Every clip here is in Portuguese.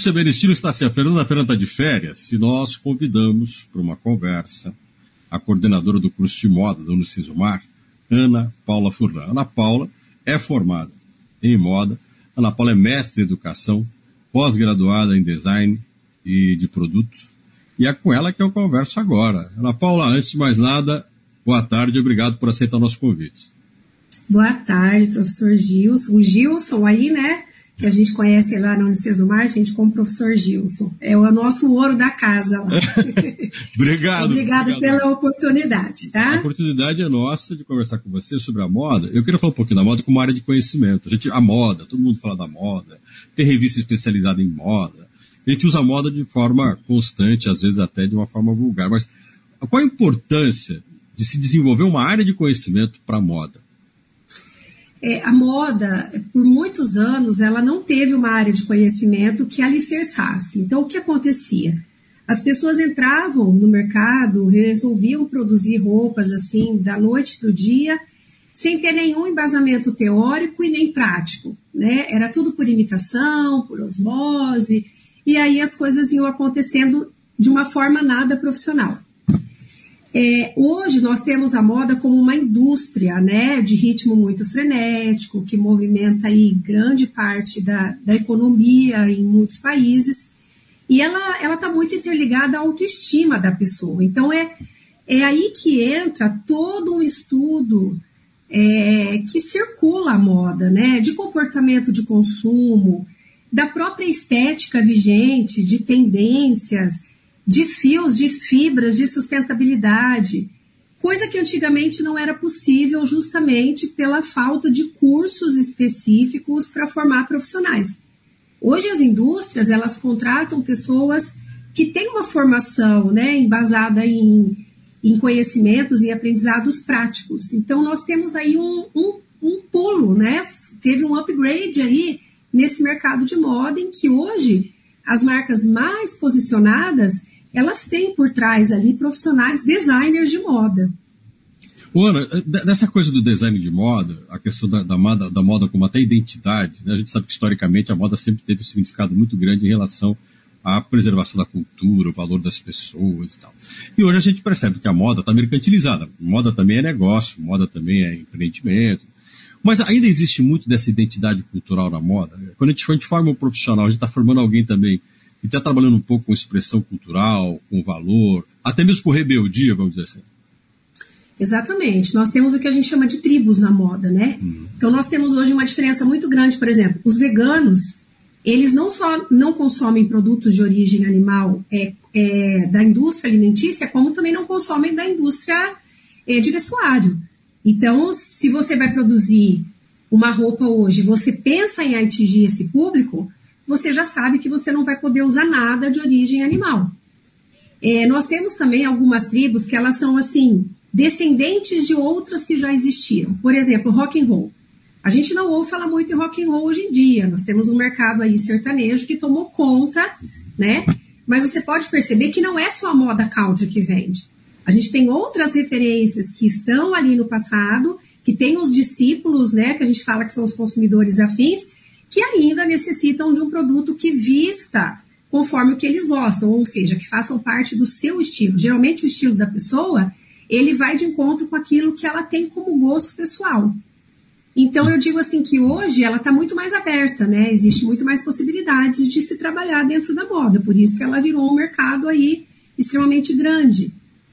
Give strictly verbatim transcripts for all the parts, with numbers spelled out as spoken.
Saber Estilo está assim, a Fernanda, a Fernanda está de férias, e nós convidamos para uma conversa a coordenadora do curso de moda da Unicesumar, Ana Paula Furlan. Ana Paula é formada em moda, Ana Paula é mestre em educação, pós-graduada em design e de produtos, e é com ela que eu converso agora. Ana Paula, antes de mais nada, boa tarde e obrigado por aceitar o nosso convite. Boa tarde, professor Gilson. O Gilson aí, né, que a gente conhece lá na Unicesumar, a gente como professor Gilson. É o nosso ouro da casa lá. Obrigado. Obrigada pela oportunidade, tá? A oportunidade é nossa de conversar com você sobre a moda. Eu queria falar um pouquinho da moda como uma área de conhecimento. A, gente, a moda, todo mundo fala da moda, tem revista especializada em moda. A gente usa a moda de forma constante, às vezes até de uma forma vulgar. Mas qual a importância de se desenvolver uma área de conhecimento para a moda? É, a moda, por muitos anos, ela não teve uma área de conhecimento que alicerçasse. Então, o que acontecia? As pessoas entravam no mercado, resolviam produzir roupas assim, da noite para o dia, sem ter nenhum embasamento teórico e nem prático, né? Era tudo por imitação, por osmose, e aí as coisas iam acontecendo de uma forma nada profissional. É, hoje nós temos a moda como uma indústria, né, de ritmo muito frenético, que movimenta aí grande parte da, da economia em muitos países, e ela está muito interligada à autoestima da pessoa. Então é, é aí que entra todo um estudo é, que circula a moda, né, de comportamento de consumo, da própria estética vigente, de tendências, de fios, de fibras, de sustentabilidade, coisa que antigamente não era possível justamente pela falta de cursos específicos para formar profissionais. Hoje as indústrias, elas contratam pessoas que têm uma formação, né, embasada em, em conhecimentos e aprendizados práticos. Então nós temos aí um, um, um pulo, né, teve um upgrade aí nesse mercado de moda em que hoje as marcas mais posicionadas elas têm por trás ali profissionais designers de moda. Ô, Ana, dessa coisa do design de moda, a questão da, da, moda, da moda como até identidade, né? A gente sabe que historicamente a moda sempre teve um significado muito grande em relação à preservação da cultura, o valor das pessoas e tal. E hoje a gente percebe que a moda está mercantilizada. Moda também é negócio, moda também é empreendimento. Mas ainda existe muito dessa identidade cultural na moda. Quando a gente, a gente forma um profissional, a gente está formando alguém também e está trabalhando um pouco com expressão cultural, com valor, até mesmo com rebeldia, vamos dizer assim. Exatamente. Nós temos o que a gente chama de tribos na moda, né? Uhum. Então nós temos hoje uma diferença muito grande, por exemplo, os veganos, eles não só não consomem produtos de origem animal é, é, da indústria alimentícia, como também não consomem da indústria é, de vestuário. Então, se você vai produzir uma roupa hoje, você pensa em atingir esse público, você já sabe que você não vai poder usar nada de origem animal. É, nós temos também algumas tribos que elas são, assim, descendentes de outras que já existiram. Por exemplo, rock and roll. A gente não ouve falar muito em rock and roll hoje em dia. Nós temos um mercado aí sertanejo que tomou conta, né? Mas você pode perceber que não é só a moda country que vende. A gente tem outras referências que estão ali no passado, que tem os discípulos, né? Que a gente fala que são os consumidores afins, que ainda necessitam de um produto que vista conforme o que eles gostam, ou seja, que façam parte do seu estilo. Geralmente o estilo da pessoa, ele vai de encontro com aquilo que ela tem como gosto pessoal. Então eu digo assim que hoje ela está muito mais aberta, né? Existe muito mais possibilidades de se trabalhar dentro da moda, por isso que ela virou um mercado aí extremamente grande.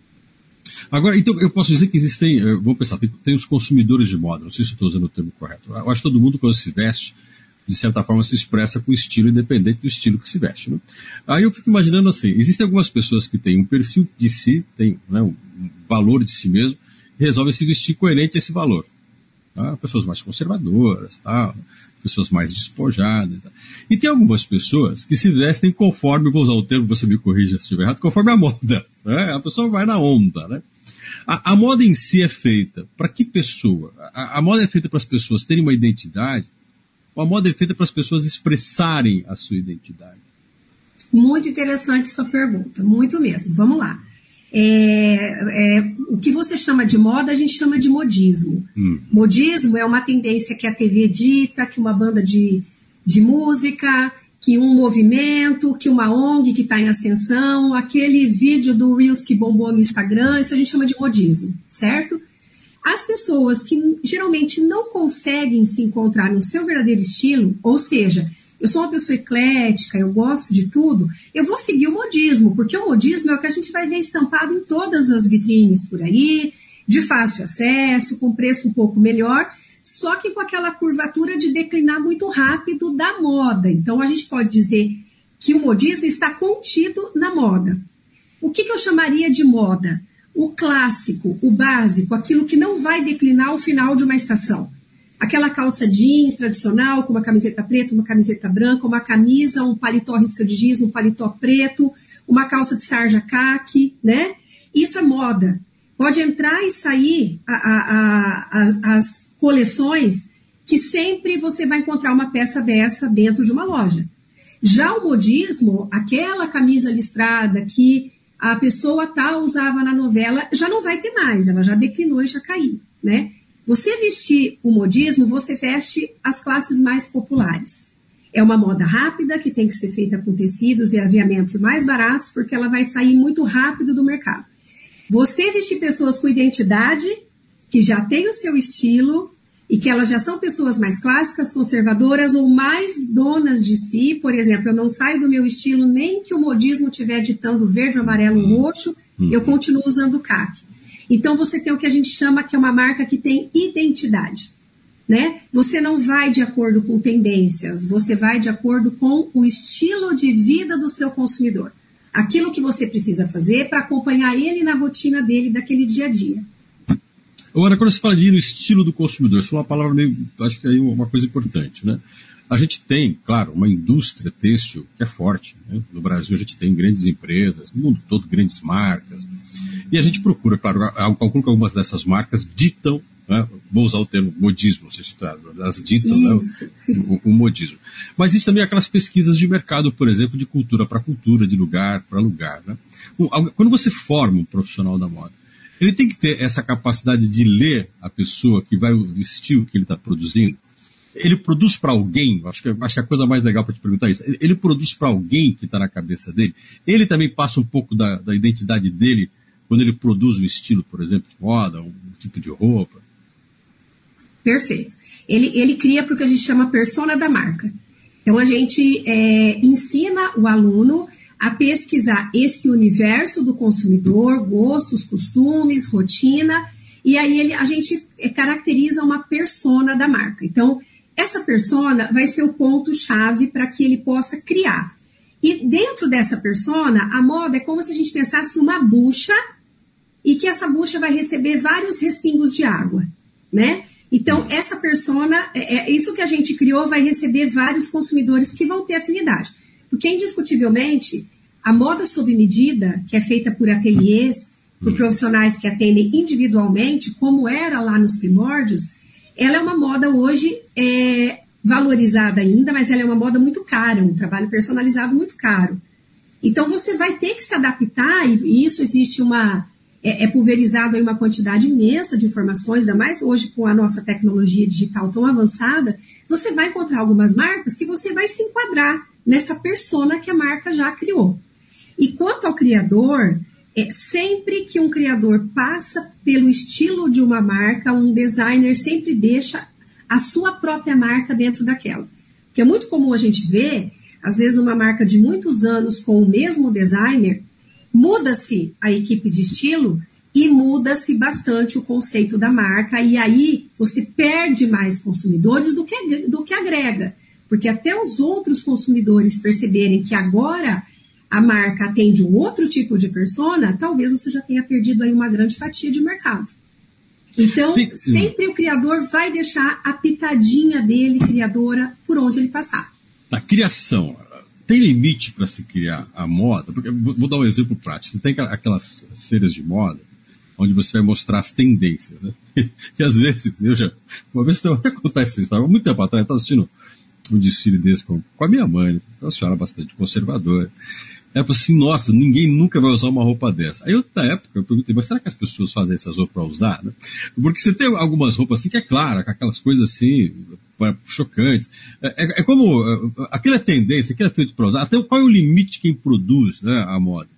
Agora, então, eu posso dizer que existem, vamos pensar, tem, tem os consumidores de moda, não sei se estou usando o termo correto. Eu acho que todo mundo, quando se veste, de certa forma se expressa com estilo, independente do estilo que se veste, né? Aí eu fico imaginando assim, existem algumas pessoas que têm um perfil de si, têm, né, um valor de si mesmo, e resolvem se vestir coerente a esse valor. Tá? Pessoas mais conservadoras, tá? Pessoas mais despojadas. Tá? E tem algumas pessoas que se vestem conforme, vou usar o termo, você me corrija se estiver errado, conforme a moda. Né? A pessoa vai na onda, né? A, a moda em si é feita para que pessoa? A, a moda é feita para as pessoas terem uma identidade, ou a moda é feita para as pessoas expressarem a sua identidade? Muito interessante sua pergunta, muito mesmo. Vamos lá. É, é, o que você chama de moda, a gente chama de modismo. Hum. Modismo é uma tendência que a T V dita, que uma banda de, de música, que um movimento, que uma O N G que está em ascensão, aquele vídeo do Reels que bombou no Instagram, isso a gente chama de modismo, certo? As pessoas que geralmente não conseguem se encontrar no seu verdadeiro estilo, ou seja, eu sou uma pessoa eclética, eu gosto de tudo, eu vou seguir o modismo, porque o modismo é o que a gente vai ver estampado em todas as vitrines por aí, de fácil acesso, com preço um pouco melhor, só que com aquela curvatura de declinar muito rápido da moda. Então, a gente pode dizer que o modismo está contido na moda. O que, que eu chamaria de moda? O clássico, o básico, aquilo que não vai declinar ao final de uma estação. Aquela calça jeans tradicional, com uma camiseta preta, uma camiseta branca, uma camisa, um paletó risca de giz, um paletó preto, uma calça de sarja caqui, né? Isso é moda. Pode entrar e sair a, a, a, a, as coleções que sempre você vai encontrar uma peça dessa dentro de uma loja. Já o modismo, aquela camisa listrada que a pessoa tal usava na novela, já não vai ter mais, ela já declinou e já caiu, né? Você vestir o modismo, você veste as classes mais populares. É uma moda rápida que tem que ser feita com tecidos e aviamentos mais baratos, porque ela vai sair muito rápido do mercado. Você vestir pessoas com identidade, que já tem o seu estilo e que elas já são pessoas mais clássicas, conservadoras ou mais donas de si. Por exemplo, eu não saio do meu estilo nem que o modismo estiver ditando verde, amarelo ou roxo, uhum. eu continuo usando caqui. Então você tem o que a gente chama que é uma marca que tem identidade, né? Você não vai de acordo com tendências, você vai de acordo com o estilo de vida do seu consumidor. Aquilo que você precisa fazer para acompanhar ele na rotina dele daquele dia a dia. Agora, quando você fala de ir no estilo do consumidor, isso é uma palavra meio, acho que é uma coisa importante, né? A gente tem, claro, uma indústria têxtil que é forte, né? No Brasil a gente tem grandes empresas, no mundo todo grandes marcas, e a gente procura, claro, calcula que algumas dessas marcas ditam, né? Vou usar o termo modismo, não sei se elas ditam, né? o, o modismo. Mas isso também é aquelas pesquisas de mercado, por exemplo, de cultura para cultura, de lugar para lugar, né? Quando você forma um profissional da moda, ele tem que ter essa capacidade de ler a pessoa que vai vestir o que ele está produzindo. Ele produz para alguém, acho que, acho que a coisa mais legal para te perguntar é isso, ele, ele produz para alguém que está na cabeça dele, ele também passa um pouco da, da identidade dele quando ele produz um estilo, por exemplo, de moda, um tipo de roupa. Perfeito. Ele, ele cria porque a gente chama persona da marca. Então a gente é, ensina o aluno a pesquisar esse universo do consumidor, gostos, costumes, rotina, e aí ele, a gente caracteriza uma persona da marca. Então, essa persona vai ser o ponto-chave para que ele possa criar. E dentro dessa persona, a moda é como se a gente pensasse uma bucha e que essa bucha vai receber vários respingos de água, né? Então, essa persona, é, é isso que a gente criou, vai receber vários consumidores que vão ter afinidade. Porque, indiscutivelmente, a moda sob medida, que é feita por ateliês, por profissionais que atendem individualmente, como era lá nos primórdios, ela é uma moda hoje é, valorizada ainda, mas ela é uma moda muito cara, um trabalho personalizado muito caro. Então, você vai ter que se adaptar, e isso existe uma... É, é pulverizado aí uma quantidade imensa de informações, ainda mais hoje com a nossa tecnologia digital tão avançada, você vai encontrar algumas marcas que você vai se enquadrar nessa persona que a marca já criou. E quanto ao criador, é, sempre que um criador passa pelo estilo de uma marca, um designer sempre deixa a sua própria marca dentro daquela. Porque é muito comum a gente ver, às vezes, uma marca de muitos anos com o mesmo designer, muda-se a equipe de estilo e muda-se bastante o conceito da marca, e aí você perde mais consumidores do que, do que agrega. Porque até os outros consumidores perceberem que agora a marca atende um outro tipo de persona, talvez você já tenha perdido aí uma grande fatia de mercado. Então, sempre o criador vai deixar a pitadinha dele, criadora, por onde ele passar. A criação, tem limite para se criar a moda? Porque, vou dar um exemplo prático. Você tem aquelas feiras de moda, onde você vai mostrar as tendências, né? E às vezes, eu já... Uma vez até acontece isso, há muito tempo atrás, eu estava assistindo um desfile desse com, com a minha mãe, né? Uma senhora bastante conservadora. Ela falou assim, nossa, ninguém nunca vai usar uma roupa dessa. Aí eu, na época, eu perguntei, mas será que as pessoas fazem essas roupas para usar? Né? Porque você tem algumas roupas assim que é claro, com aquelas coisas assim, chocantes. É, é, é como, aquilo é tendência, aquilo é feito para usar. Até qual é o limite de quem produz, né, a moda?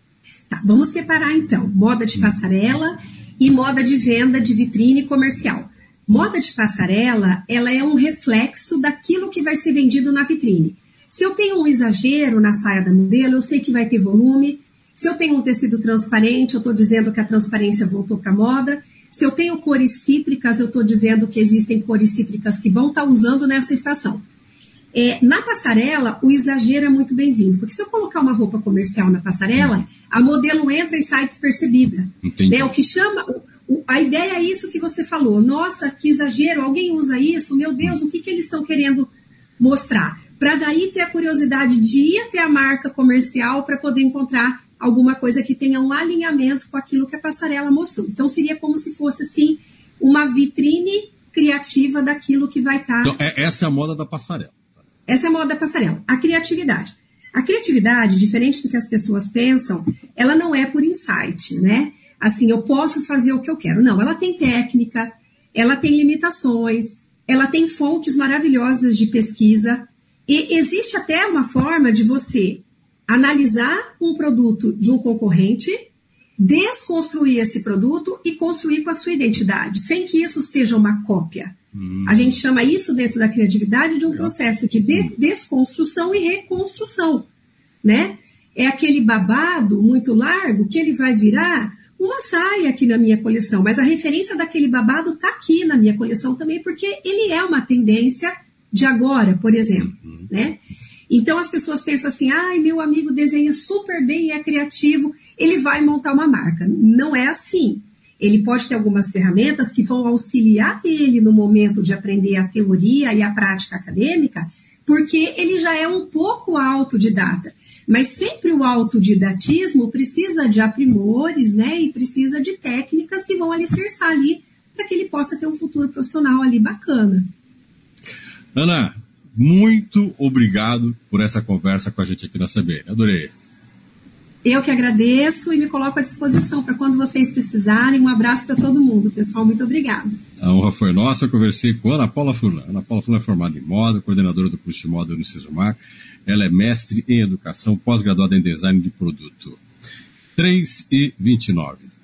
Tá, vamos separar então, moda de passarela e moda de venda de vitrine comercial. Moda de passarela, ela é um reflexo daquilo que vai ser vendido na vitrine. Se eu tenho um exagero na saia da modelo, eu sei que vai ter volume. Se eu tenho um tecido transparente, eu estou dizendo que a transparência voltou para a moda. Se eu tenho cores cítricas, eu estou dizendo que existem cores cítricas que vão estar usando nessa estação. É, na passarela, o exagero é muito bem-vindo, porque se eu colocar uma roupa comercial na passarela, a modelo entra e sai despercebida. Né? O que chama... O, a ideia é isso que você falou. Nossa, que exagero, alguém usa isso? Meu Deus, o que, que eles estão querendo mostrar? Para daí ter a curiosidade de ir até a marca comercial para poder encontrar alguma coisa que tenha um alinhamento com aquilo que a passarela mostrou. Então seria como se fosse assim uma vitrine criativa daquilo que vai estar... Então, é, essa é a moda da passarela. Essa é a moda da passarela. A criatividade. A criatividade, diferente do que as pessoas pensam, ela não é por insight, né? Assim, eu posso fazer o que eu quero. Não, ela tem técnica, ela tem limitações, ela tem fontes maravilhosas de pesquisa. E existe até uma forma de você analisar um produto de um concorrente, desconstruir esse produto e construir com a sua identidade, sem que isso seja uma cópia. Hum. A gente chama isso dentro da criatividade de um processo de, de desconstrução e reconstrução, né? É aquele babado muito largo que ele vai virar uma saia aqui na minha coleção, mas a referência daquele babado está aqui na minha coleção também, porque ele é uma tendência de agora, por exemplo, uhum. né? Então as pessoas pensam assim, ai, meu amigo desenha super bem e é criativo, ele vai montar uma marca. Não é assim. Ele pode ter algumas ferramentas que vão auxiliar ele no momento de aprender a teoria e a prática acadêmica, porque ele já é um pouco autodidata. Mas sempre o autodidatismo precisa de aprimores, né? E precisa de técnicas que vão alicerçar ali para que ele possa ter um futuro profissional ali bacana. Ana, muito obrigado por essa conversa com a gente aqui na C B N. Adorei. Eu que agradeço e me coloco à disposição para quando vocês precisarem. Um abraço para todo mundo, pessoal. Muito obrigada. A honra foi nossa. Eu conversei com Ana Paula Furlan. Ana Paula Furlan é formada em moda, coordenadora do curso de moda no Unicesumar. Ela é mestre em educação, pós-graduada em design de produto. três e vinte e nove.